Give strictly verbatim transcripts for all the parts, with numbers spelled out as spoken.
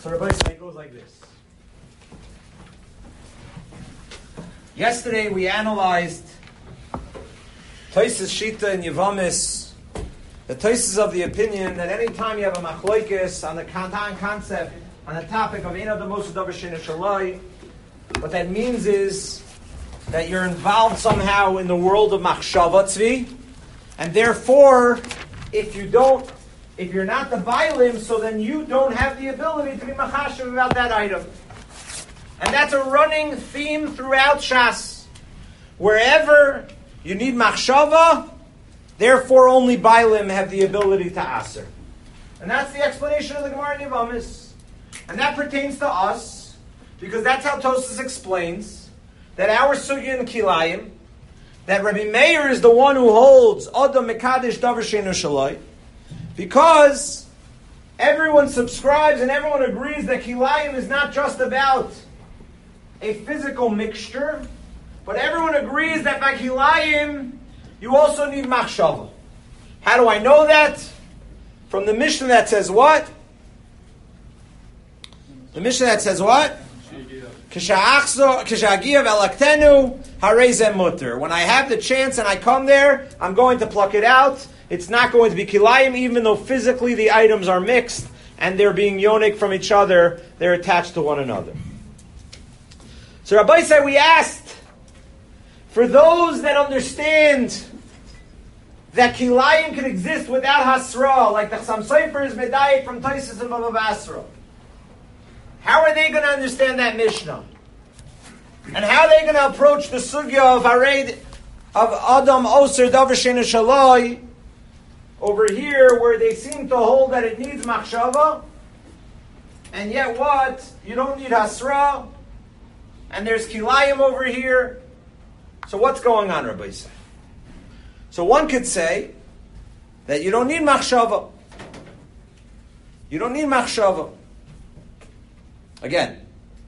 So Rabbi Say goes like this. Yesterday we analyzed Tosfos Shita and Yevamis. The Tosfos is of the opinion that any time you have a machloikis on the Kantan concept, on the topic of Eino Demos Davar She'eino Shaloi, what that means is that you're involved somehow in the world of Machshava Tzvi, and therefore, if you don't, if you're not the Bailim, so then you don't have the ability to be Machashav about that item. And that's a running theme throughout Shas. Wherever you need Machshava, therefore only Bailim have the ability to Aser. And that's the explanation of the Gemara in Yevamis. And that pertains to us, because that's how Tosfos explains that our Sugya in Kilayim, that Rabbi Meir is the one who holds Adam Mekadesh Davar She'eino Shaloi, because everyone subscribes and everyone agrees that Kilayim is not just about a physical mixture, but everyone agrees that by Kilayim you also need Machshava. How do I know that? From the Mishnah that says what? The Mishnah that says what? When I have the chance and I come there, I'm going to pluck it out. It's not going to be kilayim, even though physically the items are mixed and they're being yonik from each other. They're attached to one another. So Rabbi said, we asked, for those that understand that kilayim can exist without hasra, like the Chassam Sofer is medayik from Tosfos and Bava Basra, how are they going to understand that Mishnah? And how are they going to approach the sugya of Hared, of Adam Oser Davar She'eino Shaloi, over here, where they seem to hold that it needs Machshava, and yet what? You don't need Hasra, and there's Kilayim over here. So what's going on, Rabbi Say? So one could say that you don't need Machshava. You don't need Machshava. Again,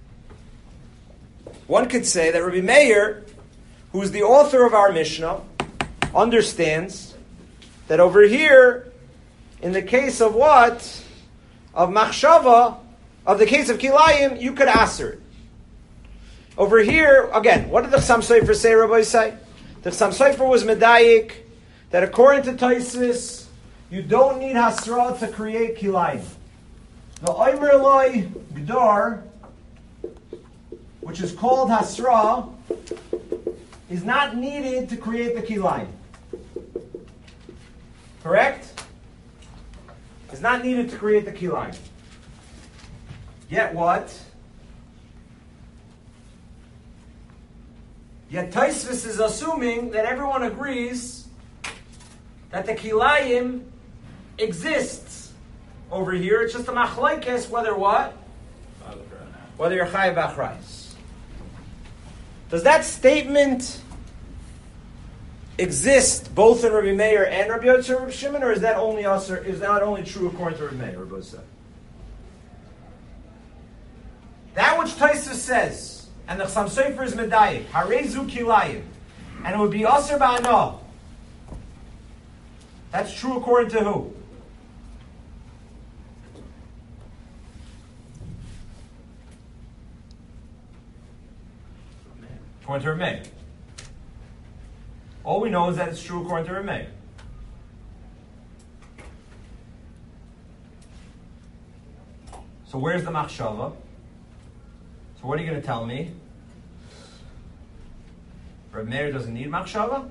one could say that Rabbi Meir, who's the author of our Mishnah, understands that over here, in the case of what? Of Machshava, of the case of Kilayim, you could aser it. Over here, again, what did the Chassam Sofer say, Rabbi say? The Chassam Sofer was medayik, that according to Tosfos, you don't need Hasra to create Kilayim. The Omer Eloi Gdor, which is called Hasra, is not needed to create the Kilayim. Correct? Is not needed to create the Kilayim. Yet what? Yet Tosfos is assuming that everyone agrees that the Kilayim exists over here. It's just a machlokes whether what? Whether you're chayav b'achrayus. Does that statement exist both in Rabbi Meir and Rabbi Yotzei Rabbi Shimon, or is that only us? Or is that only true according to Rabbi Meir? Rabbi said that which Tosfos says, and the Chassam Sofer is medayik, harezu kilayim, and it would be aser ba'ana. That's true according to who? According to Rabbi Meir. All we know is that it's true according to Rabbi Meir. So where's the machshava? So what are you going to tell me? Rabbi Meir doesn't need machshava?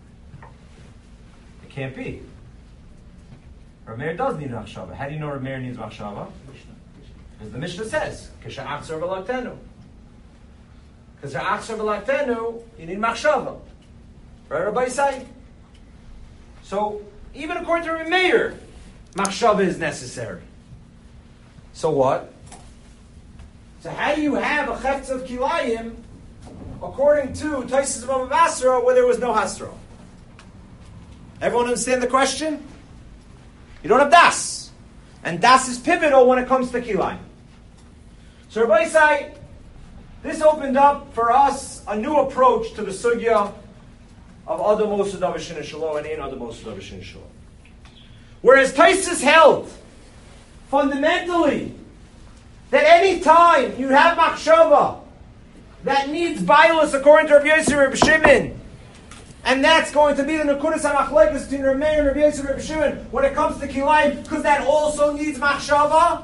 It can't be. Rabbi Meir does need machshava. How do you know Rabbi Meir needs machshava? Because the Mishnah says, Kesha achzor v'laktenu. Because achzor v'laktenu, you need machshava. Right, Rabbi say? So, even according to Rabbi Meir, machshava is necessary. So what? So how do you have a chetz of kilayim according to Tosfos Bava Basra where there was no hasra? Everyone understand the question? You don't have das. And das is pivotal when it comes to kilayim. So Rabbi say, this opened up for us a new approach to the sugya of Adam Oser Davar She'eino Shaloi and Ein Adam Oser Davar She'eino Shaloi. Whereas Tosfos held, fundamentally, that any time you have machshava that needs bailus according to Rabbi Yossi Rabbi Shimon, and that's going to be the nekudas hamachlekes between Rabbi Meir and Rabbi Yossi Rabbi Shimon when it comes to kilayim, because that also needs machshava.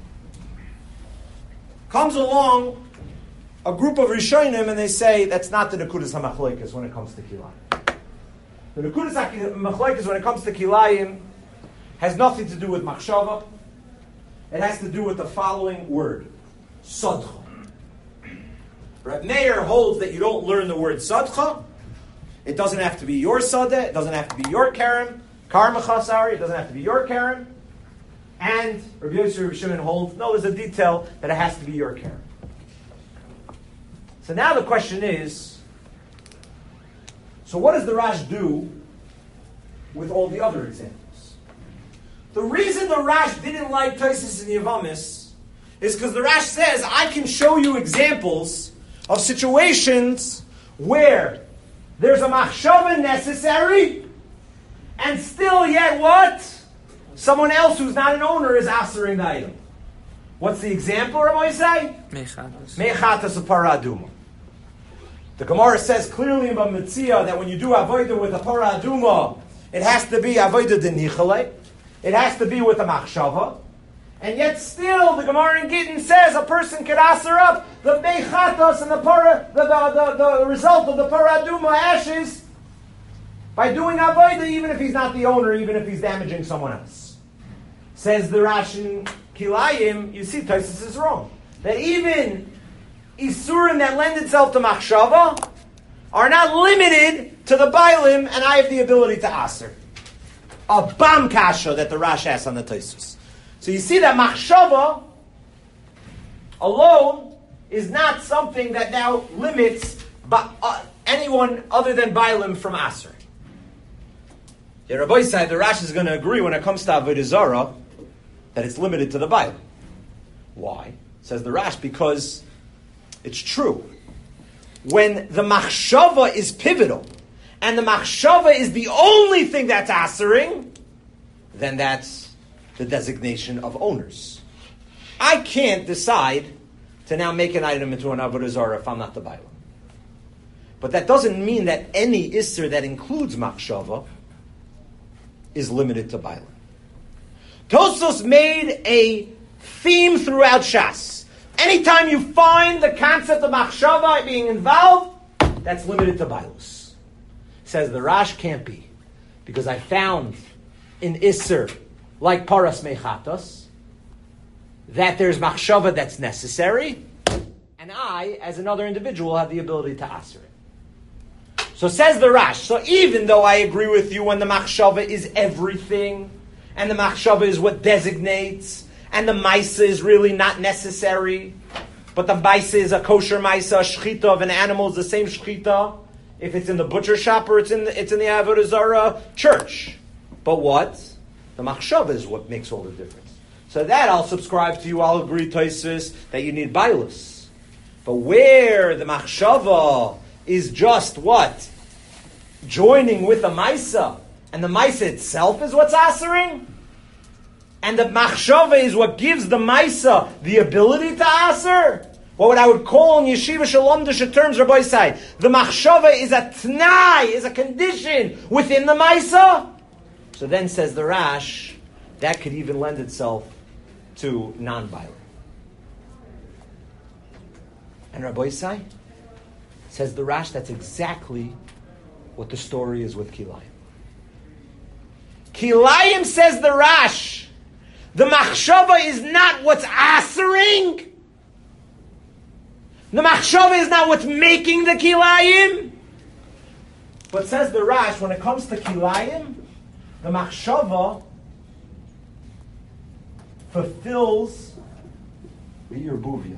Comes along a group of Rishonim and they say that's not the nekudas hamachlekes when it comes to kilayim. The nekudas hamachlekes when it comes to kilayim has nothing to do with machshava. It has to do with the following word, sadcha. Rabbi Meir holds that you don't learn the word sadcha. It doesn't have to be your sadeh. It doesn't have to be your karam. Karmacha, sorry. It doesn't have to be your karam. And Rabbi Yossi Rabbi Shimon holds, no, there's a detail that it has to be your karam. So now the question is, so what does the Rash do with all the other examples? The reason the Rash didn't like Tosfos and Yavamis is because the Rash says, I can show you examples of situations where there's a machshava necessary, and still yet what? Someone else who's not an owner is answering the item. What's the example, Rabbi say? Mechatas. Mechatas of paraduma. The Gemara says clearly in Bamitzia that when you do avodah with a paraduma, it has to be avodah denichale. It has to be with a machshava. And yet still, the Gemara in Gittin says a person could aser up the mechatas and the para, the, the, the, the result of the paraduma ashes by doing avodah, even if he's not the owner, even if he's damaging someone else. Says the Rash in Kilayim, you see, Tosfos is wrong. That even isurim that lend itself to machshava are not limited to the bailim, and I have the ability to aser. A bam kasha that the Rash asks on the Tosfos. So you see that machshava alone is not something that now limits ba- uh, anyone other than bailim from aser. Yeah, Rabbi said the Rash is going to agree when it comes to avodah zarah that it's limited to the bailim. Why? Says the Rash, because it's true. When the machshava is pivotal, and the machshava is the only thing that's asering, then that's the designation of owners. I can't decide to now make an item into an avodah zarah if I'm not the bailim. But that doesn't mean that any isser that includes machshava is limited to bailim. Tosfos made a theme throughout Shas. Anytime you find the concept of machshava being involved, that's limited to bailus. Says the Rash can't be, because I found in isser like paras mechatos that there's machshava that's necessary, and I, as another individual, have the ability to aser it. So says the Rash, so even though I agree with you when the machshava is everything, and the machshava is what designates, and the maisa is really not necessary, but the maisa is a kosher maisa, a shchita of an animal is the same shchita, if it's in the butcher shop or it's in the, it's in the avodah zarah church. But what? The machshava is what makes all the difference. So that I'll subscribe to you, I'll agree, Tosfos, that you need bailus. But where the machshava is just what? Joining with the maisa, and the maisa itself is what's asering, and the machshava is what gives the maisa the ability to aser, what I would call in yeshiva shalom disha terms, Rabbi say, the machshava is a t'nai, is a condition within the maisa. So then says the Rash, that could even lend itself to non-violent. And Rabbi Yisai says the Rash, that's exactly what the story is with Kilayim. Kilayim, says the Rash, the machshava is not what's asering. The machshava is not what's making the Kilayim. But says the Rash, when it comes to Kilayim, the machshava fulfills the irbuvia.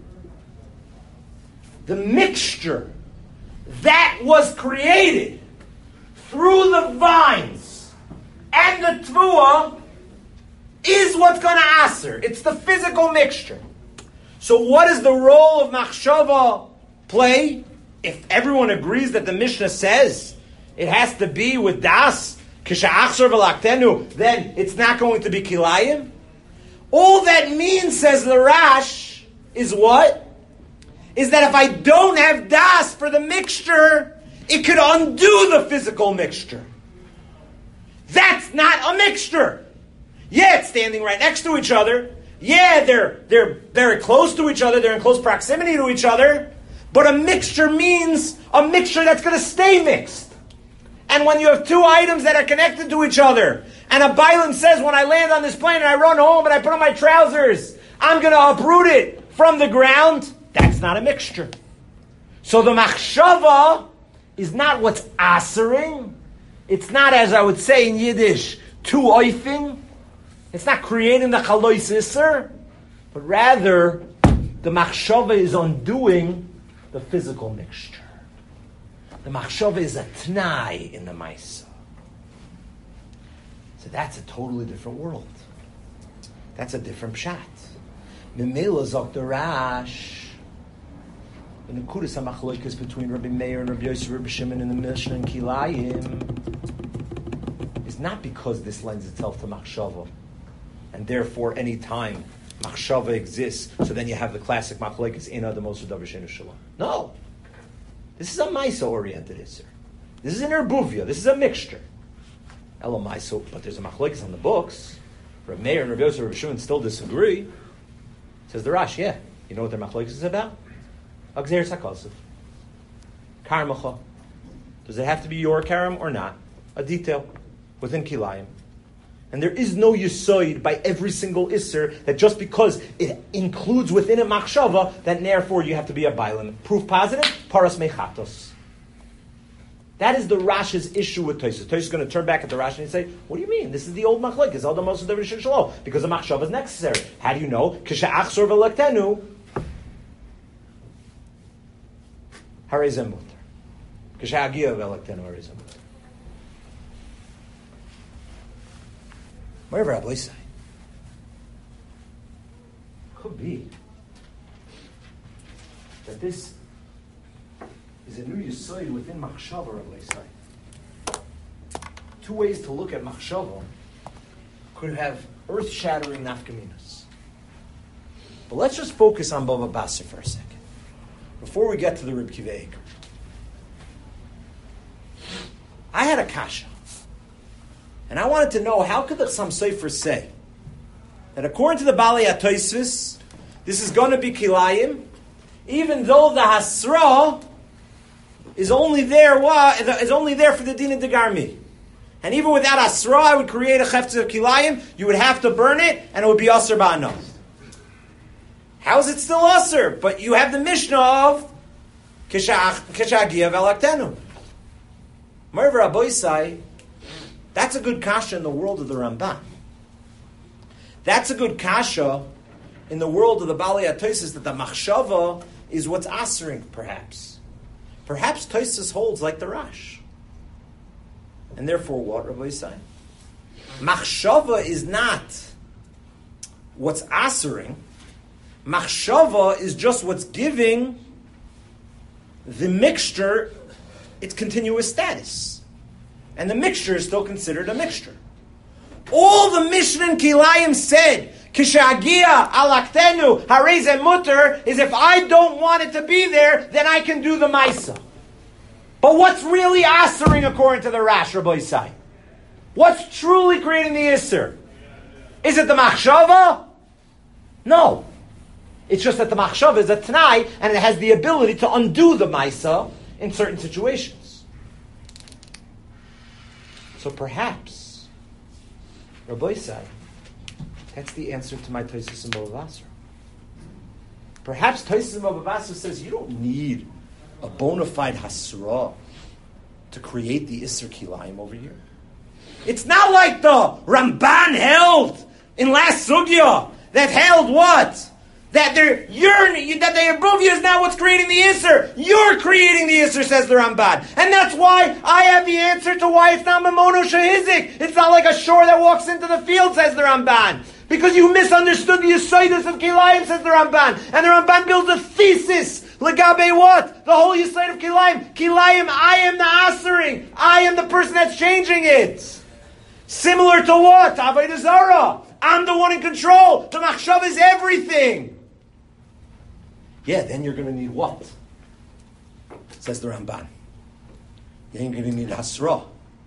The mixture that was created through the vines and the tvua is what's going to aser. It's the physical mixture. So what does the role of machshava play? If everyone agrees that the Mishnah says it has to be with das, then it's not going to be kilayim. All that means, says the Rash, is what? Is that if I don't have das for the mixture, it could undo the physical mixture. That's not a mixture. Yeah, it's standing right next to each other. Yeah, they're they're very close to each other. They're in close proximity to each other. But a mixture means a mixture that's going to stay mixed. And when you have two items that are connected to each other, and a Bailam says, when I land on this plane and I run home and I put on my trousers, I'm going to uproot it from the ground, that's not a mixture. So the machshava is not what's asering. It's not, as I would say in Yiddish, two oifing. It's not creating the chalois iser, but rather the machshava is undoing the physical mixture. The machshava is a t'nai in the maisa. So that's a totally different world. That's a different pshat. Memela zok the Rash. The nekudas hamachloikas between Rabbi Meir and Rabbi Yosef, Rabbi Shimon in the Mishnah and Kilayim is not because this lends itself to machshava, and therefore any time machshava exists, so then you have the classic machlokes ina the most davar shenu shalom. No, this is a maisa oriented isser. This is an erbuvia. This is a mixture. Ela maisa, but there's a machlokes on the books. Rabbi Meir and Rabbi Yosef, Rabbi Shimon still disagree. Says the Rash, yeah, you know what their machlokes is about? Agzer sakosif, karmacha. Does it have to be your karam or not? A detail within kilayim. And there is no yisoid by every single isser that just because it includes within it machshava, that therefore you have to be a bailam. Proof positive, paras mechatos. That is the Rash's issue with Tosfos. Tosfos is going to turn back at the Rash and say, what do you mean? This is the old machlokes, all the most of the Rishon Shalom, because the machshava is necessary. How do you know? K'sha'ach sor v'lektenu harei zeh mutar. K'sha'agia v'lektenu harei zeh mutar. Whatever Rabbi say. Could be that this is a new yisoid within machshava, Rabbi say. Two ways to look at machshava could have earth-shattering nafkaminas. But let's just focus on Bava Basra for a second, before we get to the Reb Kiva Eiger. I had a kasha. And I wanted to know, how could the Chassam Sofer say that according to the Balei HaTosfos, this is going to be kilayim, even though the hasra is only there is only there for the din of degarmi. And even without hasra, I would create a chefetz of kilayim, you would have to burn it, and it would be aser ba'anav. How is it still aser? But you have the Mishnah of Kisha'agia v'alaktenu. Merver Aboisai, that's a good kasha in the world of the Ramban. That's a good kasha in the world of the Balei HaTosfos, that the machshava is what's asering, perhaps. Perhaps Tosfos holds like the Rash. And therefore what, Rabbi Yisai? Machshava is not what's asering. Machshava is just what's giving the mixture its continuous status. And the mixture is still considered a mixture. All the Mishnah and Kilayim said, Kishagia alaktenu harei zeh mutar, is if I don't want it to be there, then I can do the Maisa. But what's really asering according to the Rash, Rabbi Yisai? What's truly creating the Isser? Is it the Machshava? No. It's just that the Machshava is a T'nai, and it has the ability to undo the Maisa in certain situations. So perhaps, Rabbi Yisai, that's the answer to my Tosfos in Bava Basra. Perhaps Tosfos in Bava Basra says you don't need a bona fide hasra to create the Isser Kilayim over here. It's not like the Ramban held in last Sugya that held what? That they're, you're, that the Erbuvia is not what's creating the Isser. You're creating the Isser, says the Ramban. And that's why I have the answer to why it's not Mamono Shahizik. It's not like a shore that walks into the field, says the Ramban. Because you misunderstood the Yesodus of Kilayim, says the Ramban. And the Ramban builds a thesis. Legabe what? The whole Yesod of Kilayim. Kilayim, I am the Asering. I am the person that's changing it. Similar to what? Avodah Zarah. I'm the one in control. The machshav is everything. Yeah, then you're going to need what? Says the Ramban. You're going to need hasra.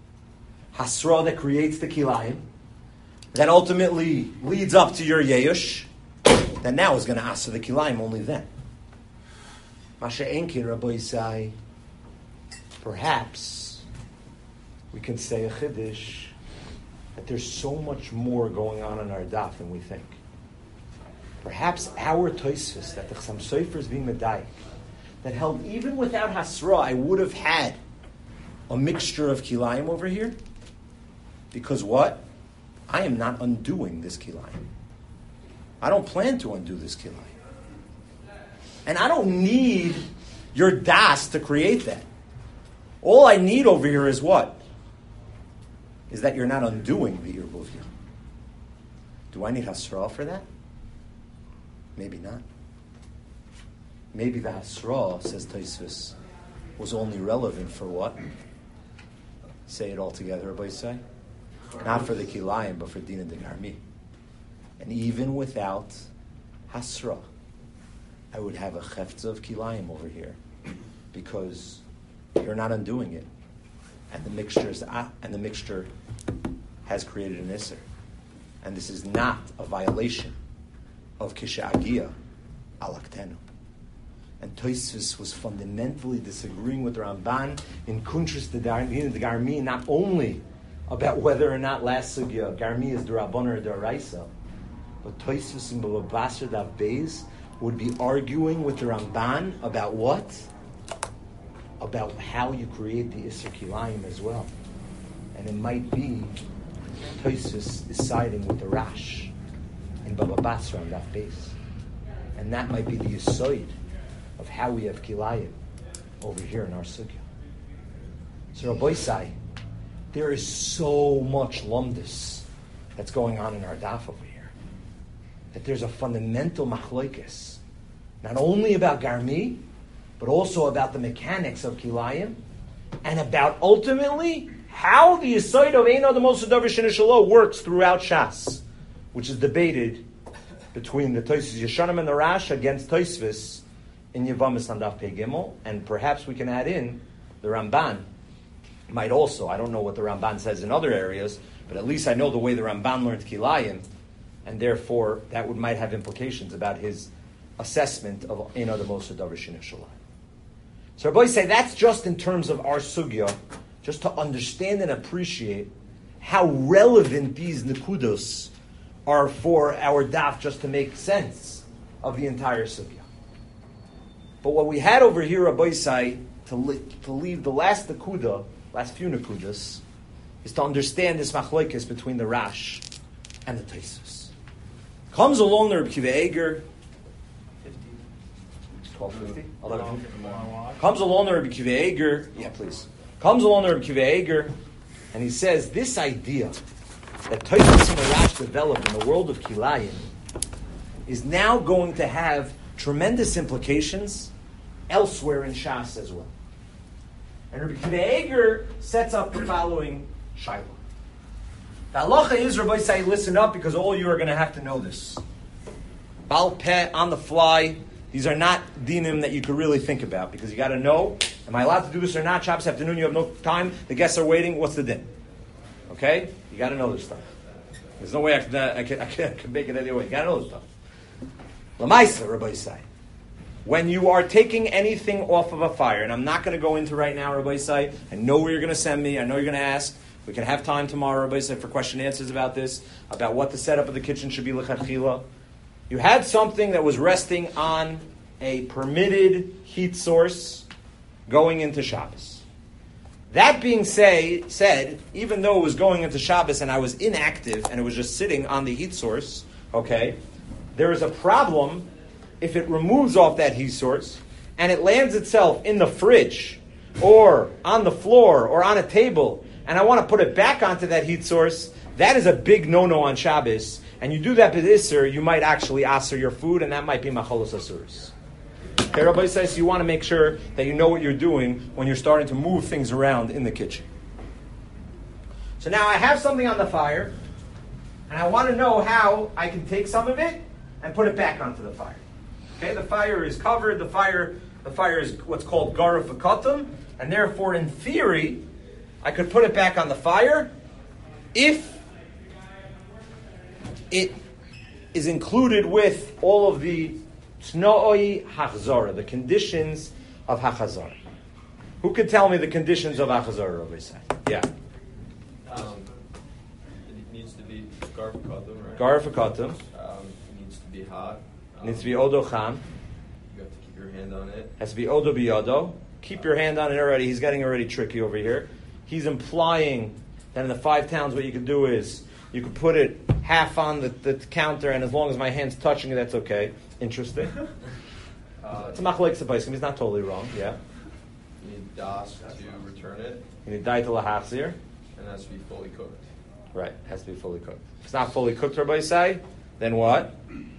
Hasra that creates the kilayim, that ultimately leads up to your yeyush, that now is going to answer the kilayim only then. Masha Enki Rabbi Yisai, perhaps we can say a chiddush that there's so much more going on in our daf than we think. Perhaps our Tosfos, that the Chassam Sofer is being medayik, that held even without hasra, I would have had a mixture of kilayim over here, because what? I am not undoing this kilayim. I don't plan to undo this kilayim. And I don't need your das to create that. All I need over here is what? Is that you're not undoing the Irbuvya. Do I need Hasra for that? Maybe not. Maybe the Hasra, says Tosfos, was only relevant for what? Say it all together, everybody say. Not for the Kilayim, but for Dina de Garmi. And even without Hasra, I would have a Cheftza of Kilayim over here, because you're not undoing it. And the mixture is, and the mixture has created an Isser. And this is not a violation of Kisha'agiyah alaktenu. And Tosfos was fundamentally disagreeing with Ramban in Kuntras de Garmi, not only about whether or not last sugya Garmi is D'Rabbanan or D'Oraisa, but Tosfos in Baba Basra Dav Beis would be arguing with the Ramban about what? About how you create the Isser Kilayim as well. And it might be Tosfos is siding with the Rash in Baba Basra and Dav Beis. And that might be the Yisoid of how we have Kilayim over here in our Sugya. So Rabbi Isai, there is so much lumdus that's going on in our daf over here, that there's a fundamental machlokes, not only about Garmi, but also about the mechanics of Kilayim, and about ultimately how the Yisoid of Ein Adam Osu Davar Sheni Shelo works throughout Shas, which is debated between the Tosfos Yeshanim and the Rash against Tosfos in Yevamis and Daf Pei Gimel, and perhaps we can add in the Ramban. Might also, I don't know what the Ramban says in other areas, but at least I know the way the Ramban learned Kilayim, and therefore that would might have implications about his assessment of Ein Adam Osu Davar Sheni Shelo. So Rabbi say that's just in terms of our sugya, just to understand and appreciate how relevant these nekudos are for our daf, just to make sense of the entire sugya. But what we had over here, Rabbi say, to, li- to leave the last nekuda, last few nekudas, is to understand this machlokes between the Rash and the Tosfos. Comes along the Reb Kiva Eger, twelve fifty? eleven fifty? Comes along the Reb Kiva Eger, yeah please, comes along the Reb Kiva Eger, and he says this idea that Tosfos and the Rash developed in the world of Kilayim is now going to have tremendous implications elsewhere in Shas as well. And Rabbi Kiva Eger sets up the following shaila. The halacha is, Rabbi say, listen up, because all you are going to have to know this. Bal peh, on the fly, these are not dinim that you could really think about, because you got to know, am I allowed to do this or not? Shabbos afternoon, you have no time, the guests are waiting, what's the din? Okay? You got to know this stuff. There's no way I can, uh, I can, I can, I can make it any way. You got to know this stuff. Lamaisa, Rabbi say. When you are taking anything off of a fire, and I'm not going to go into right now, Rabbi say, I know where you're going to send me, I know you're going to ask, we can have time tomorrow, Rabbi say, for question and answers about this, about what the setup of the kitchen should be lechatchila. You had something that was resting on a permitted heat source going into Shabbos. That being say, said, even though it was going into Shabbos and I was inactive and it was just sitting on the heat source, okay, there is a problem if it removes off that heat source and it lands itself in the fridge or on the floor or on a table, and I want to put it back onto that heat source, that is a big no-no on Shabbos. And you do that b'isser, you might actually aser your food, and that might be macholos asuros. Okay, Rabbi says you want to make sure that you know what you're doing when you're starting to move things around in the kitchen. So now I have something on the fire, and I want to know how I can take some of it and put it back onto the fire. Okay, the fire is covered. The fire, the fire is what's called garuf v'katum, and therefore, in theory, I could put it back on the fire if it is included with all of the tnooi hachzara, the conditions of hachazara. Who could tell me the conditions of hachazara, Rabbi Say? Yeah. Um, it needs to be garf v'katum, right? Garuf v'katum. Um, it needs to be hot. Um, Needs to be odo cham. You have to keep your hand on it. Has to be odo biyodo. Keep your hand on it already. He's getting already tricky over here. He's implying that in the five towns what you could do is you could put it half on the, the counter, and as long as my hand's touching it, that's okay. Interesting. Uh, it's a machlek sepaisim. He's not totally wrong. Yeah. You need das to return it. You need daita lahachzir. And it has to be fully cooked. Right. It has to be fully cooked. If it's not fully cooked, Rabbi say, then what?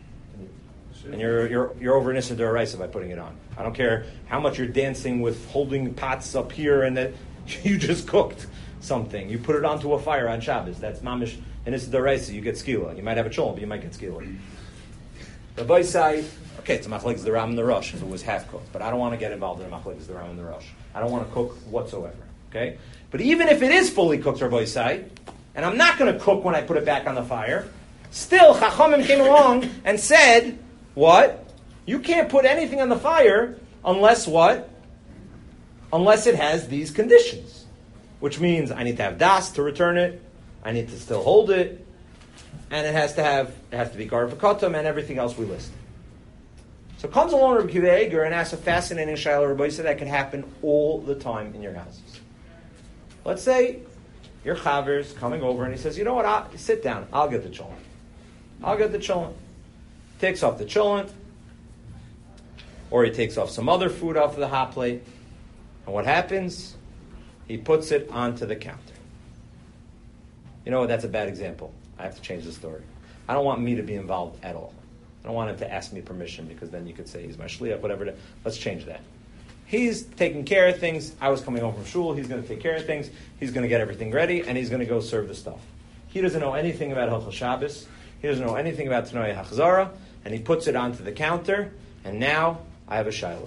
And you're you're you're over an issa d'oraisa by putting it on. I don't care how much you're dancing with holding pots up here and that you just cooked something. You put it onto a fire on Shabbos. That's mamish an issa d'oraisa. You get skila. You might have a cholm, but you might get skila. Rabbi say, okay, it's a machlekes the ram and the rush if it was half cooked, but I don't want to get involved in a machlekes the ram and the rush. I don't want to cook whatsoever. Okay, but even if it is fully cooked, Rabbi say, and I'm not going to cook when I put it back on the fire, still Chachamim came along and said, what? You can't put anything on the fire unless what? Unless it has these conditions. Which means I need to have das to return it, I need to still hold it, and it has to have it has to be garuf v'katum and everything else we listed. So comes along Rabbi Akiva Eiger and asks a fascinating shaila. Rabbi said that can happen all the time in your houses. Let's say your chaver's coming over and he says, you know what, I'll, sit down, I'll get the cholent. I'll get the cholent. Takes off the cholent, or he takes off some other food off of the hot plate, and what happens? He puts it onto the counter. You know what? That's a bad example. I have to change the story. I don't want me to be involved at all. I don't want him to ask me permission because then you could say he's my shliach, whatever. Let's change that. He's taking care of things. I was coming home from shul. He's going to take care of things. He's going to get everything ready, and he's going to go serve the stuff. He doesn't know anything about Hilchos Shabbos. He doesn't know anything about Tanoi Hachzara. And he puts it onto the counter, and now I have a shaila.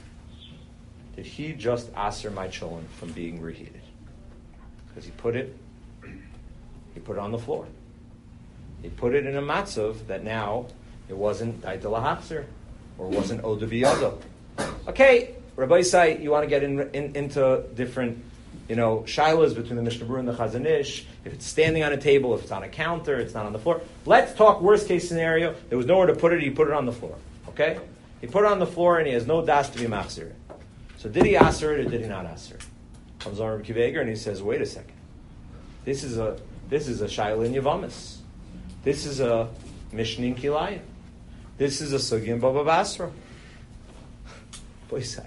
Did he just aser my cholent from being reheated? Because he put it, he put it on the floor. He put it in a matzav that now it wasn't daita lahachzer, or wasn't oda biyado. Okay, Rabbi Say, you want to get in, in, into different, you know, shilas between the Mishnah Berurah and the Chazon Ish. If it's standing on a table, if it's on a counter, it's not on the floor. Let's talk worst case scenario. There was nowhere to put it. He put it on the floor. Okay, he put it on the floor and he has no das to be machzir. So did he aser it or did he not aser it? Comes on Rabbi Akiva Eiger and he says, wait a second. This is a this is a shaila in Yavamis. This is a Mishnah in Kilayim. This is a sugya in Baba Basra. Rabbi Say.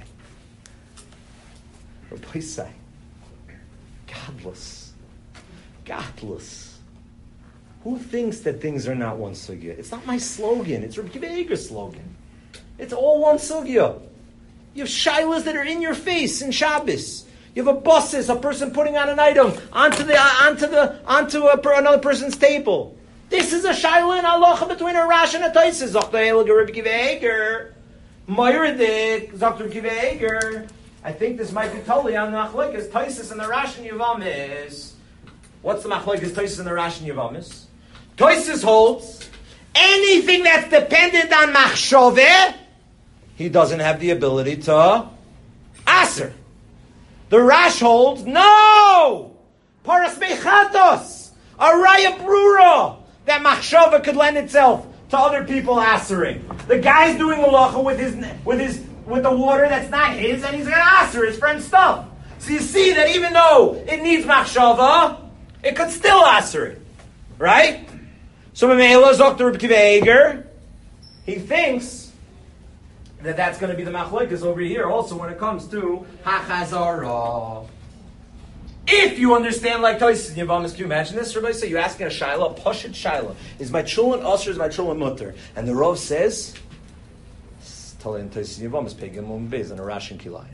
Rabbi Say. Godless. Godless. Who thinks that things are not one sugya? It's not my slogan. It's Rabbi Akiva Eiger's slogan. It's all one sugya. You have shilas that are in your face in Shabbos. You have a busses, a person putting on an item onto the onto the onto a, another person's table. This is a shaila and halacha between a Rash and a Taisus. Zokta Rabbi Akiva Eiger. Moiradik, Zokta Rabbi Akiva Eiger. I think this might be totally on the machlekes Taisus and the Rash and Yavamis. What's the machlekes Taisus and the Rash and Yavamis? Taisus holds anything that's dependent on machshaveh, he doesn't have the ability to aser. The Rash holds no paras mechatos, a raya brura that machshaveh could lend itself to other people asering. The guy's doing malacha with his with his with the water that's not his, and he's going to aser his friend's stuff. So you see that even though it needs machshaveh, it could still aser it, right? So Mamela Zokta Rabbi Akiva Eiger, he thinks that that's going to be the machlokes over here also when it comes to hachazara. If you understand like Tosis and Yavamis, can you imagine this? Everybody say, you're asking a shaila, a pashut shaila. Is my chulin usher, is my chulin mutter? And the Rav says, Talin Tosis and Yavamis, Pegim Mum Bez, and a Rash and Kilayim.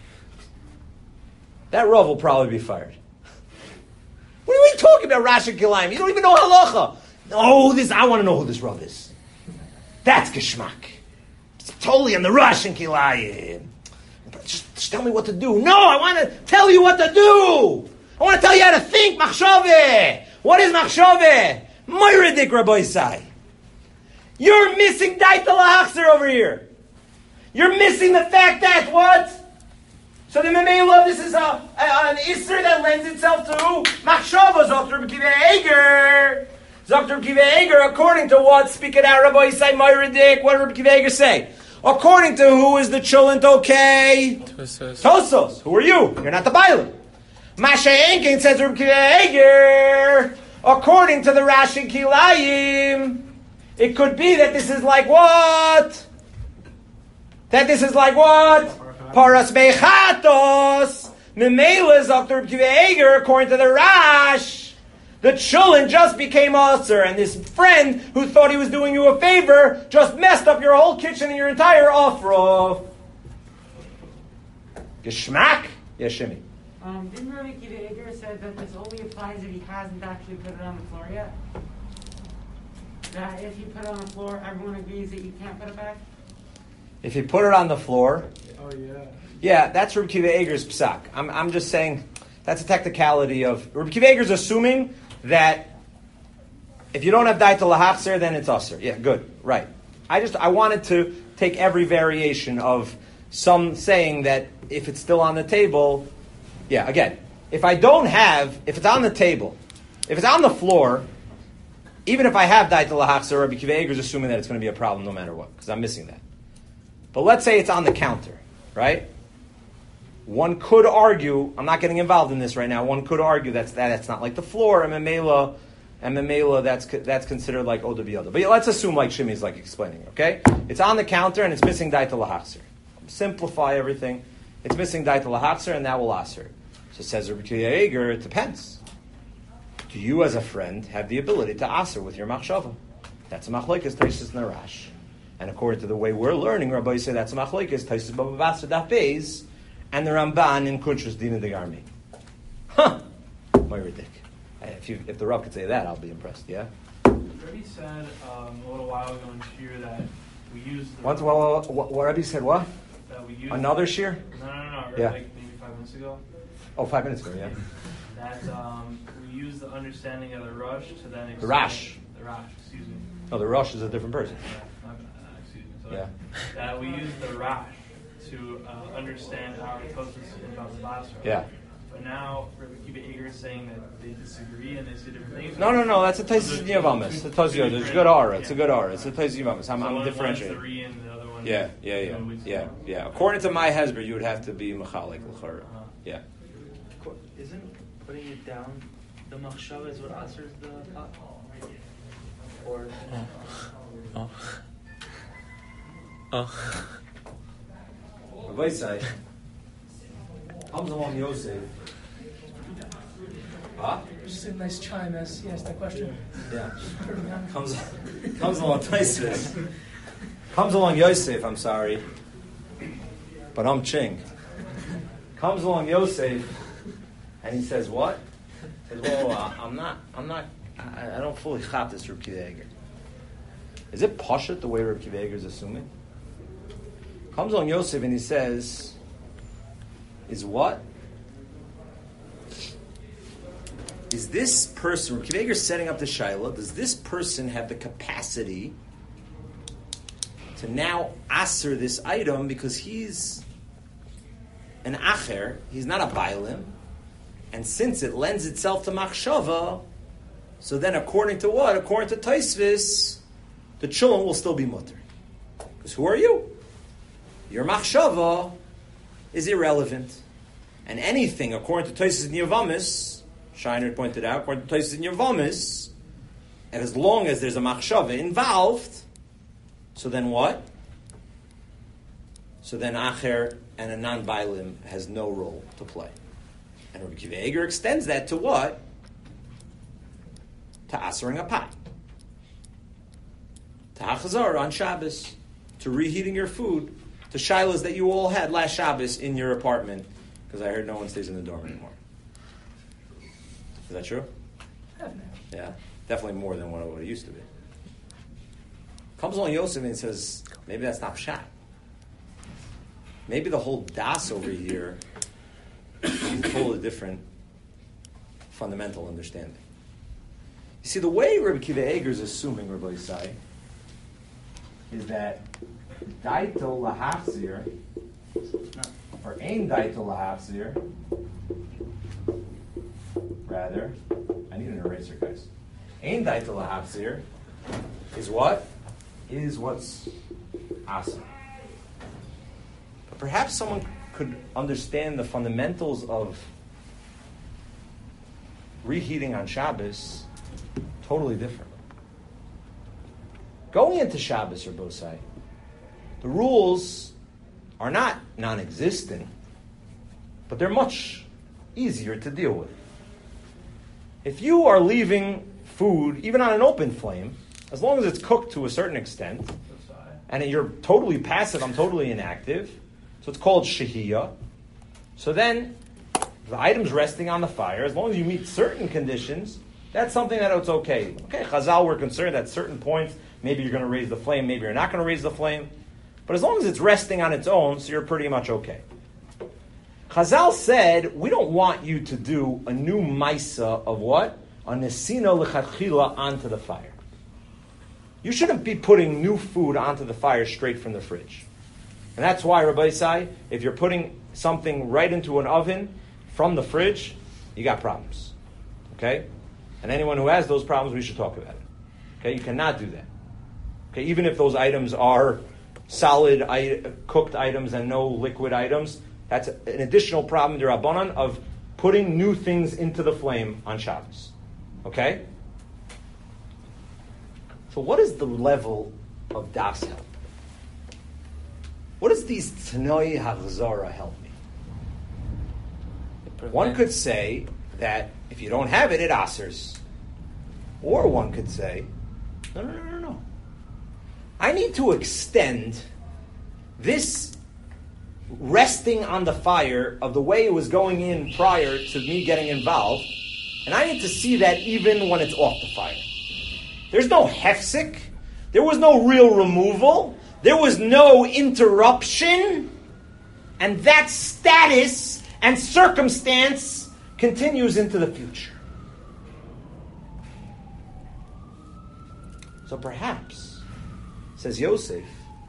That Rav will probably be fired. What are we talking about, Rash and Kilayim? You don't even know halacha. Oh, this, I want to know who this Rav is. That's Geschmack. It's totally in the rush in Kilayim. Just, just tell me what to do. No, I want to tell you what to do. I want to tell you how to think. Machshove. What is Machshove? Moiridik Rabbi Isai. You're missing Daita Lahachzer over here. You're missing the fact that what? So the Memela, this is a, a, an Isser that lends itself to Machshava, Zokter B'Kivei Eger. Zokter B'Kivei Eger, according to what? Speak it out, Rabbi Yisai Moiridik. What did Rabbi Kivei Eger say? According to who is the Chulent okay? Tosos. Tosos. Who are you? You're not the Bailam. Masha Enkin says Rabbi Kivei Eger. According to the Rashi Kilayim, it could be that this is like what? That this is like what? Paras Mechatos. Memela Zokter B'Kivei Eger, according to the Rash. The Chulin just became Aser, and this friend who thought he was doing you a favor just messed up your whole kitchen and your entire offer. Geschmack? Yes, Shimi. Um, didn't Rabbi Kiva Eger say that this only applies if he hasn't actually put it on the floor yet? That if you put it on the floor, everyone agrees that you can't put it back? If you put it on the floor... Oh, yeah. Yeah, that's Rabbi Kiva Eger's psak. I'm, I'm just saying, that's a technicality of... Rabbi Kiva Eger's assuming that if you don't have daita lahachzer, then it's aser. Yeah, good, right. I just I wanted to take every variation of some saying that if it's still on the table, yeah. Again, if I don't have, if it's on the table, if it's on the floor, even if I have daita lahachzer, Rabbi Kiva Eger's assuming that it's going to be a problem no matter what because I'm missing that. But let's say it's on the counter, right? One could argue, I'm not getting involved in this right now, one could argue that's that that's not like the floor, and Memela, and Memela, that's that's considered like Oda B'Yoda. But yeah, let's assume like Shimi is like explaining, okay? It's on the counter and it's missing Daita Lahachzer. Simplify everything. It's missing Daita Lahachzer and that will Aser. So says Rabbi Kiva Eger, it depends. Do you as a friend have the ability to Aser with your Machshava? That's a Machlokes, Taisus Narash. And according to the way we're learning, Rabbi say that's a Machlokes, Taisus Baba Basra Daf Beis, and the Ramban in Kuntrus Dina de Garmi. Huh! Moiridik. If you, if the Rav could say that, I'll be impressed, yeah? Rabbi said um, a little while ago in Shir that we use the... What, what, what, what Rabbi said, what? That we use Another Shir? No, no, no, no. Yeah. Like maybe five minutes ago. Oh, five minutes ago, yeah. That um, we use the understanding of the Rush to then explain... The Rash. The Rash, excuse me. No, the Rosh is a different person. Yeah, not, uh, excuse me, sorry. Yeah. That we use the Rash to uh, understand our Tosis in Baba Basra. Yeah. But now Rabbi Kiva Eger is saying that they disagree and they see different things. No, no, no, that's a Taisus Yavamis. The Taisus It's a good aura. It's a good aura. It's a Taisus Yavamis. I'm, So I'm one- differentiating. one's the re and the other one Yeah, yeah, yeah, two weeks yeah, ago. yeah. According to my Hezber, you would have to be Machalik L'chara. Uh-huh. Yeah. Isn't putting it down the machshava is what answers the thought? Or Oh. Oh. Rabbi say, comes along Yosef. Huh? Just a nice chime as he asked that question. Yeah. Comes, comes along Taisus. Comes along Yosef, I'm sorry. But I'm Ching. Comes along Yosef, and he says, what? He says, well, uh, I'm not, I'm not, I, I don't fully chap this Reb Kiva Eger. Is it Pashat the way Reb Kiva Eger is assuming? Comes along Yosef and he says, is what? Is this person, Reb Kiva Eger is setting up the Shaila, does this person have the capacity to now aser this item because he's an acher, he's not a bailim, and since it lends itself to machshava, so then according to what? According to Tosfos, the chulun will still be mutter. Because who are you? Your machshava is irrelevant. And anything, according to Tosfos and Yavamis, Shiner pointed out, according to Tosfos and Yavamis, and as long as there's a machshava involved, so then what? So then acher and a non-bailim has no role to play. And Rabbi Kiva Eger extends that to what? To asering a pot. To hachazar on Shabbos. To reheating your food. To shilas that you all had last Shabbos in your apartment. Because I heard no one stays in the dorm anymore. Is that true? I have now. Yeah. Definitely more than what it used to be. Comes along Yosef and says, maybe that's not pshat. Maybe the whole das over here is a totally different fundamental understanding. You see, the way Rabbi Akiva Eiger is assuming, Rabbi Yisai, is that daito lahafzir, or ain daito lahafzir, rather, I need an eraser, guys. Ain daito lahafzir is what? Is what's awesome. But perhaps someone could understand the fundamentals of reheating on Shabbos totally different. Going into Shabbos, or Bosai, the rules are not non-existent, but they're much easier to deal with. If you are leaving food, even on an open flame, as long as it's cooked to a certain extent, and you're totally passive, I'm totally inactive, so it's called shahiyah. So then, the item's resting on the fire, as long as you meet certain conditions, that's something that it's okay. Okay, Chazal were concerned at certain points, maybe you're going to raise the flame, maybe you're not going to raise the flame, but as long as it's resting on its own, so you're pretty much okay. Chazal said, we don't want you to do a new maisa of what? A nesina lechatchila onto the fire. You shouldn't be putting new food onto the fire straight from the fridge. And that's why, Rabbi Isai, if you're putting something right into an oven from the fridge, you got problems. Okay? And anyone who has those problems, we should talk about it. Okay? You cannot do that. Okay? Even if those items are solid I- cooked items and no liquid items, that's an additional problem, the Rabbanan, of putting new things into the flame on Shabbos. Okay? So what is the level of das help? What does these Tanoi Hachzara help me? One could say that if you don't have it, it asers. Or one could say, no, no, no, no, no. I need to extend this resting on the fire of the way it was going in prior to me getting involved, and I need to see that even when it's off the fire. There's no hefsek. There was no real removal. There was no interruption. And that status and circumstance continues into the future. So perhaps, says Yosef,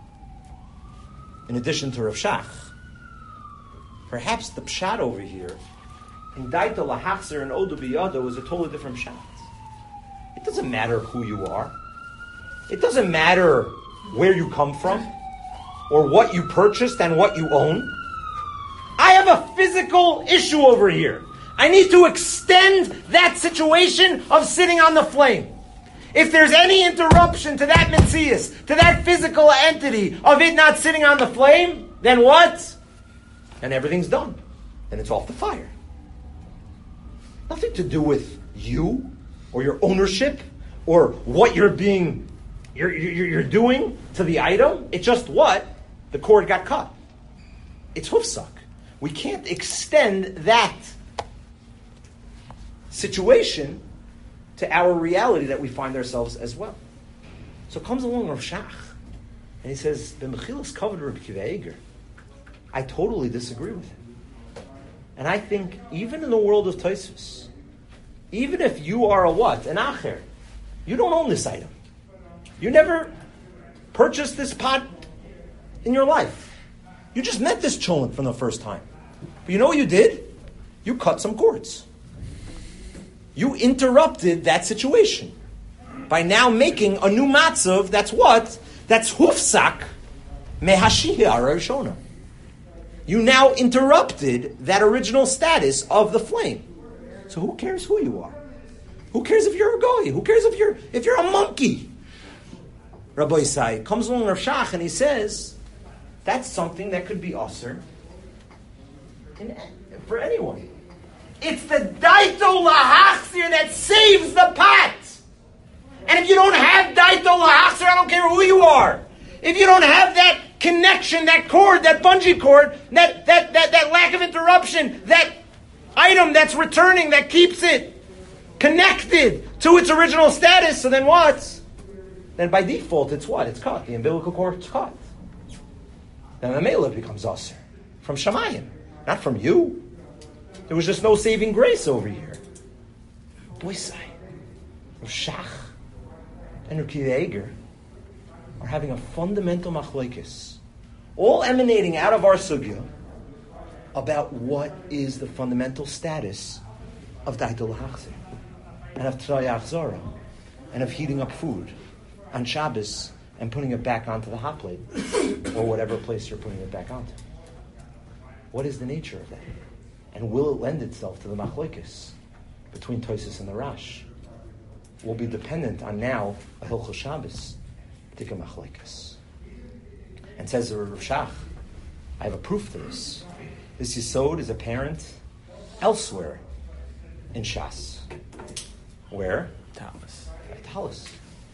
in addition to Rav Shach, perhaps the pshat over here, in Daita Lahachzer and Odu Biyado, is a totally different pshat. It doesn't matter who you are. It doesn't matter where you come from, or what you purchased and what you own. I have a physical issue over here. I need to extend that situation of sitting on the flame. If there's any interruption to that mitzias, to that physical entity of it not sitting on the flame, then what? And everything's done. And it's off the fire. Nothing to do with you, or your ownership, or what you're being, you're, you're, you're doing to the item. It's just what? The cord got cut. It's hufsak. We can't extend that situation to our reality that we find ourselves as well. So comes along Rav Shach, and he says, "B'mechilas covered Rabbi Akiva Eiger." I totally disagree with him, and I think even in the world of Tosfos, even if you are a what? An acher, you don't own this item. You never purchased this pot in your life. You just met this cholent from the first time. But you know what you did? You cut some cords. You interrupted that situation by now making a new matzav. That's what? That's hufsak mehashiyah rishona. You now interrupted that original status of the flame. So who cares who you are? Who cares if you're a goy? Who cares if you're if you're a monkey? Rabbi Isai comes along Rav Shach and he says that's something that could be usher in, for anyone. It's the daito lahachzir that saves the pot. And if you don't have daito lahachzir, I don't care who you are. If you don't have that connection, that cord, that bungee cord, that that that, that lack of interruption, that item that's returning that keeps it connected to its original status. So then what? Then by default, it's what? It's cut. The umbilical cord is cut. Then the mela becomes aser from Shamayim, not from you. There was just no saving grace over here. Boisai, Rav Shach, and Rav Kiva Eger are having a fundamental machlokes, all emanating out of our sugya, about what is the fundamental status of Daitul Hachzer, and of Tzraya Achzara, and of heating up food on Shabbos and putting it back onto the hot plate, or whatever place you're putting it back onto. What is the nature of that? And will it lend itself to the machlokes between Tosfos and the Rash? Will be dependent on now a Hilchos Shabbos, Tika machlokes. And says the Rav Shach, I have a proof to this. This Yisod is apparent elsewhere in Shas. Where? Talis. Talis.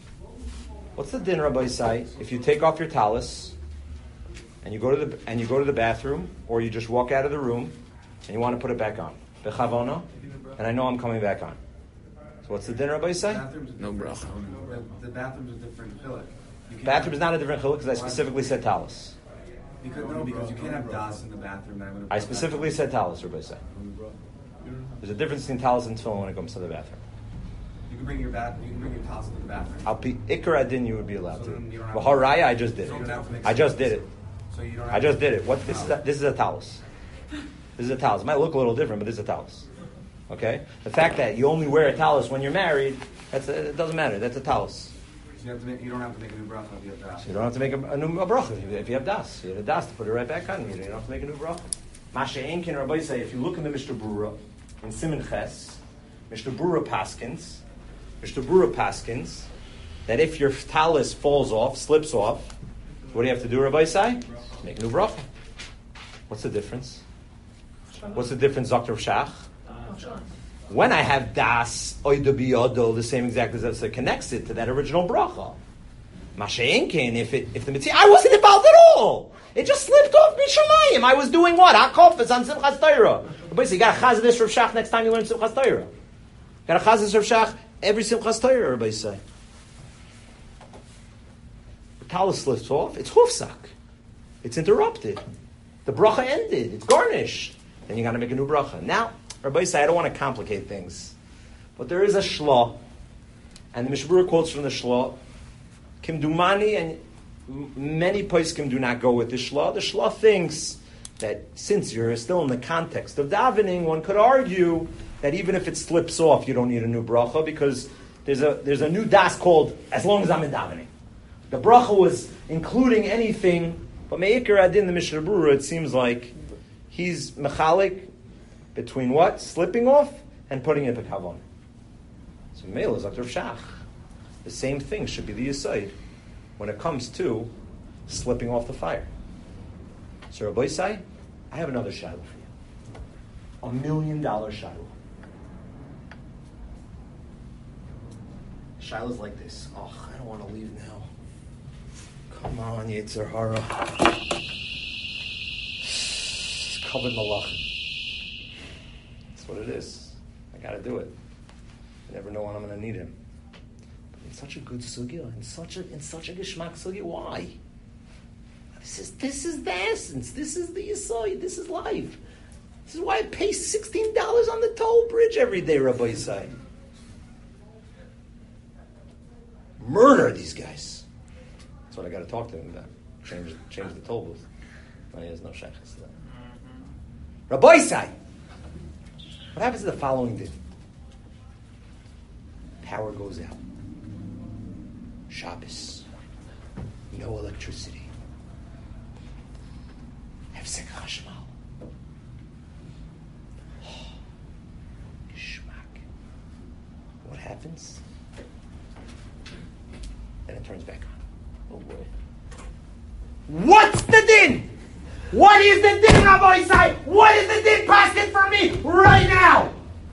What's the din, Rabbi Isai, if you take off your talis and you go to the and you go to the bathroom, or you just walk out of the room and you want to put it back on? Bechavona, and I know I'm coming back on. So what's the din, Rabbi Isai? No bracha. The, the bathroom's a different chiluk. Bathroom is not a different chiluk because I specifically said talis. Because no, because you can't have das in the bathroom. I'm I specifically said talis, Rabbi Isai. There's a difference between talis and tefillin when it comes to the bathroom. You can bring your bath. You can bring your talis to the bathroom. I'll be ikar adin. You would be allowed So to. then you don't have Well, to- haraya, I just did So you don't have to it. mix I it. just did it. So you don't. Have I just to- did it. What? This is a, this is a talis. This is a talis. It might look a little different, but this is a talis. Okay. The fact that you only wear a talis when you're married, that's a, it doesn't matter. That's a talis. So you have to make. You don't have to make a new bracha if you have das. So you don't have to make a, a new a bracha if you, if you have das. You have a das to put it right back on. You don't have to make a new bracha. Masha Einkin Rabbi say, if you look in the Mishnah Berurah in Siman Ches, Mishnah Berurah paskins, Mishnah Berurah paskins, that if your talis falls off, slips off, what do you have to do, Rabbi say? Make a new bracha. What's the difference? What's the difference, Doctor Shach? When I have das oida biyodo, the same exact as it connects it to that original bracha. Masha'inkin, if it if the mitzvah, I wasn't involved at all. It just slipped off mishamayim. I was doing what? Hakofes on Simchas Torah. Basically, you got to chaz this Rav Shach next time you learn Simchas Torah. Got to chaz this Rav Shach every Simchas Torah. Everybody say. The talis slips off. It's hufsak. It's interrupted. The bracha ended. It's garnished. Then you got to make a new bracha. Now, Rabbi say, I don't want to complicate things, but there is a shla, and the Mishnah Berurah quotes from the shla. Kimdumani, and many poskim do not go with the shla. The shla thinks that since you're still in the context of davening, one could argue that even if it slips off, you don't need a new bracha because there's a there's a new das called as long as I'm in davening. The bracha was including anything, but me'ikar adin the Mishnah Berurah, it seems like he's mechalik between what? Slipping off and putting it bekavon. So Mela is Doctor Shach. The same thing should be the yesod when it comes to slipping off the fire. So Rabbi Isai, I have another shadow for you. A million dollar shadow. Shiloh's like this. Oh, I don't want to leave now. Come on, Yetzer Hara. Covered malach. That's what it is. I got to do it. I never know when I'm going to need him. But in such a good sugya, in such a in such a geschmack sugya, why? This is this is the essence. This is the yesod. This is life. This is why I pay sixteen dollars on the toll bridge every day, Rabbi Yisai. Murder these guys. That's what I got to talk to him about. Change change the toll booth. No, he has no shaykhs to that. Rabbi Yisai. What happens to the following day? Power goes out. Shabbos. No electricity. Hefsek chashmal. Geschmack. What happens? Then it turns back on. Oh boy. What's the din? What is the din, Rabbi Yisai? What is the din passing for me right now?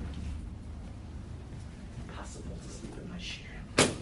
Impossible to sleep in my shir.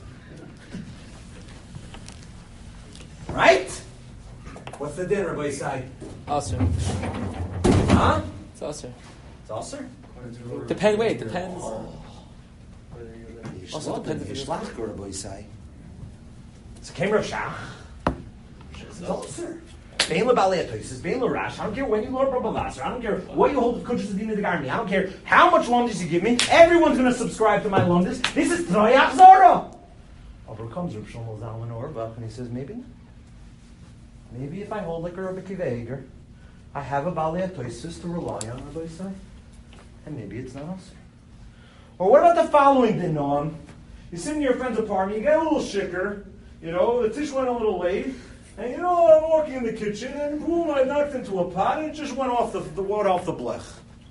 Right? What's the din, Rabbi Yisai? Also. Huh? It's also. It's also? Depend. Wait. Depends. You Also depends if Shlach or Rabbi Yisai. So came Rav Shach. It's also. Bein lebalei atosis, bein lerash. I don't care when you learn Rabbi Lasser. I don't care what you hold with Kuchas Adin in the Garmi. I don't care how much lumdis you give me. Everyone's going to subscribe to my lumdis. This is Troyach Zora. Over comes Rav Shlomo Zalman Auerbach and he says, maybe not. Maybe if I hold like a Rabbi Akiva Eiger, I have a balei atosis to rely on Rabbi Yisai. And maybe it's not us. Or what about the following din, Noam? You sit in your friend's apartment, you get a little shicker, you know, the tish went a little late, and you know, I'm walking in the kitchen, and boom, I knocked into a pot, and it just went off the, the water off the blech.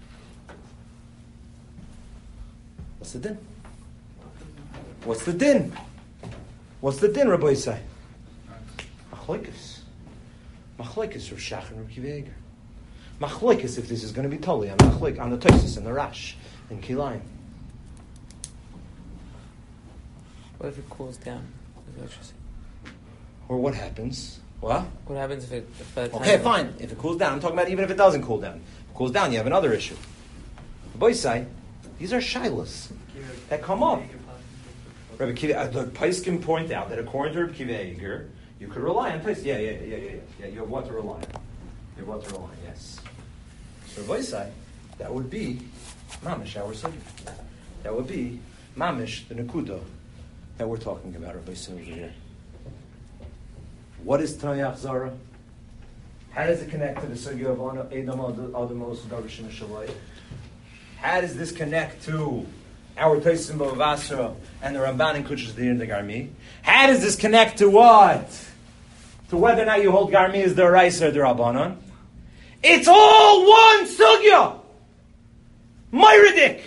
What's the din? What's the din? What's the din, Rabbi Yisai? Machlokes. Machlokes Rav Shach and Rav Akiva Eiger. Machlokes if this is going to be totally on Machlokes, on the Tosfos and the Rash and Kilayim. What if it cools down? Is what you're saying. Or what happens? What? What happens if it? If by the time Okay, fine. If it cools down, I'm talking about even if it doesn't cool down. If it cools down, you have another issue. Rabbi Yisai, these are shilas that come up. Rabbi Akiva, uh, the Paiskim point out that according to Rabbi Akiva Eiger, you could rely on Tais. Yeah, yeah, yeah, yeah, yeah. Yeah, you have what to rely on. You have what to rely on. Yes. So Rabbi Yisai, that would be mamish our sugi. That would be mamish the nekuda that we're talking about, Rabbi Yisai over here. What is Tanayach Zara? How does it connect to the sugi of Edom Adamos Davish and Shalai? How does this connect to our Taisim Bavasra and the Ramban and Kuchas Dir the Garmi? How does this connect to what? To whether or not you hold Garmi as the Raisa or the Rabbanon? It's all one sugya. Moiridik.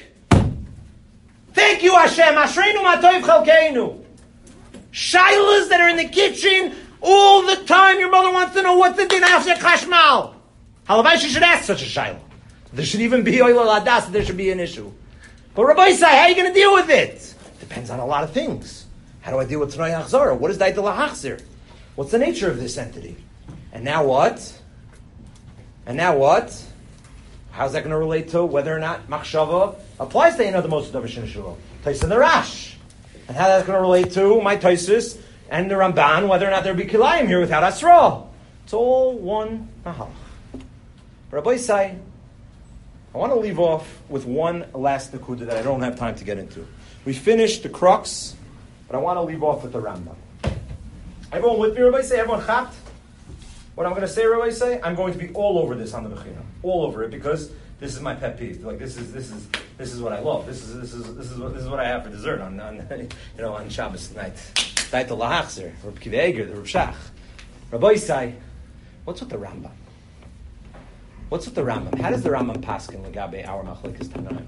Thank you, Hashem. Ashreinu matoiv chalkeinu. Shilas that are in the kitchen all the time. Your mother wants to know what's the din after chashmal. Halavai she should ask such a shayla. There should even be oil adas. There should be an issue. But Rabbi Yisai, how are you going to deal with it? Depends on a lot of things. How do I deal with Tanay Achzara? What is Daita Lahachzir? What's the nature of this entity? And now what? And now what? How's that going to relate to whether or not Machshava applies to another most of the Shul? Tais and the Rash. And how that's going to relate to my Taisus and the Ramban, whether or not there be Kilayim here without Asra. It's all one Mahalach. Rabbi Yisai, I want to leave off with one last Nakuda that I don't have time to get into. We finished the crux, but I want to leave off with the Rambam. Everyone with me, Rabbi Yisai? Everyone chapped? What I'm going to say, Rabbi Yisai, I'm going to be all over this on the Bechina, all over it, because this is my pet peeve. Like this is this is this is what I love. This is this is this is what this is what I have for dessert on, on you know on Shabbos night. Dait Lahachzer, Rabbi Akiva Eiger, the Rav Shach, Rabbi Yisai. What's with the Rambam? What's with the Rambam? How does the Rambam paskin legabe our machlekes tanaim?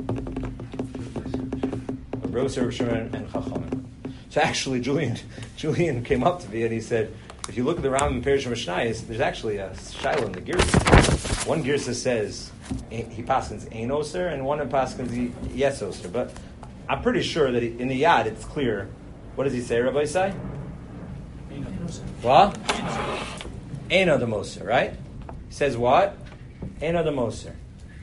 Rabbi Shimon and Chachamim. So actually, Julian Julian came up to me and he said, if you look at the Rambam in Perish Mishnayos, there's actually a shiloh in the Girsa. One Girsa says he paskins ein oser, and one paskins yes oser. But I'm pretty sure that in the Yad it's clear. What does he say, Rabbi Yisai? What? Ein the moser, right? He says what? Ein the moser.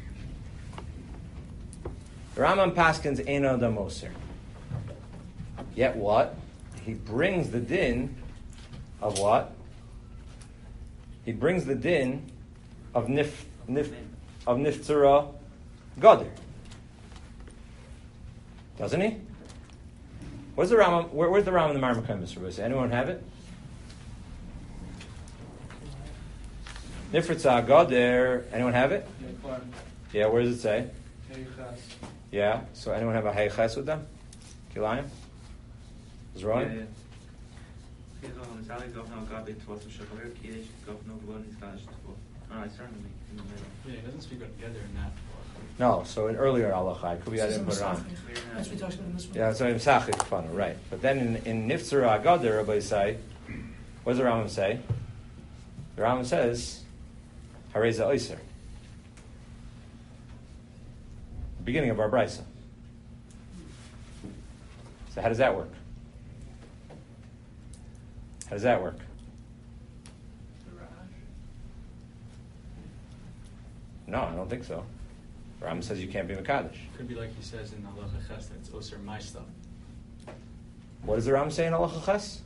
The Rambam paskins ein the moser. Yet what? He brings the din of what? He brings the din of nif nif of niftzara gader, doesn't he? Where's the Rambam? Where, where's the Rambam in the Marmakim, Mister Rabbi? Anyone have it? Niftzara gader. Anyone have it? Yeah. Where does it say? Yeah. So anyone have a heiches with them? Kilayim? Is Ron? Yeah, it doesn't speak about together in that. No, so in earlier halacha, it could be I didn't put it on. That's what he talks about in this one. Yeah, so in Sachik Kfana, right. But then in, in Niftzara Agadir, Rabbi Yisai, what does the Rambam say? The Rambam says, Hareza Oyser. Beginning of our Brisa. So how does that work? How does that work? No, I don't think so. The Rambam says you can't be Mekadosh. Could be like he says in Halacha Ches, that it's Oser my stuff. What does the Ram say in Halacha Ches?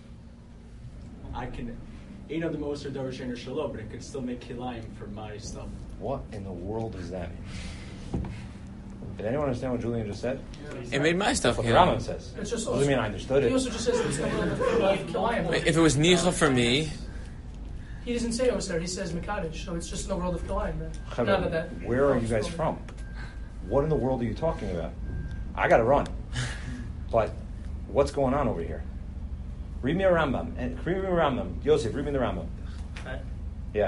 I can eat of the most or darshan or shalom, but it could still make kilayim for my stuff. What in the world does that mean? Did anyone understand what Julian just said? It made my stuff What the kill. Rambam says. It's just Doesn't mean I understood He it. also just says it's the of Kilayim. If it was nicha for me, He doesn't say Osir, he says Mekadosh, so it's just no world of Kilayim then. Chaver, None of that. where are you guys from? What in the world are you talking about? I got to run. But what's going on over here? Read me a Rambam. And read me a Rambam. Yosef, read me the Rambam. Yeah.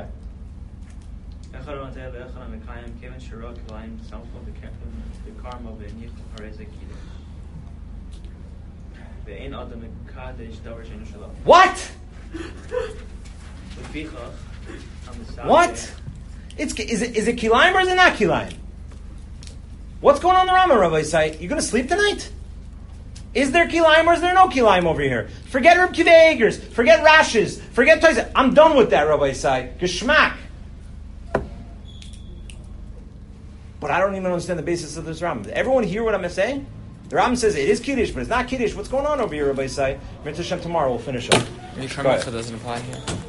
What? What? It's is it is it kilayim or is it not kilayim? What's going on in the Rambam, Rabbi Isai? You going to sleep tonight? Is there kilayim or is there no kilayim over here? Forget Reb Kiva Eger's, forget Rash's, forget Toys. I'm done with that, Rabbi Isai. Geschmack. But I don't even understand the basis of this Rambam. Did everyone hear what I'm saying? The Rambam says it is Kiddush, but it's not Kiddush. What's going on over here, Rabbi Isai? Mitzvah Shem tomorrow we'll finish up. Any Go ahead. doesn't apply here.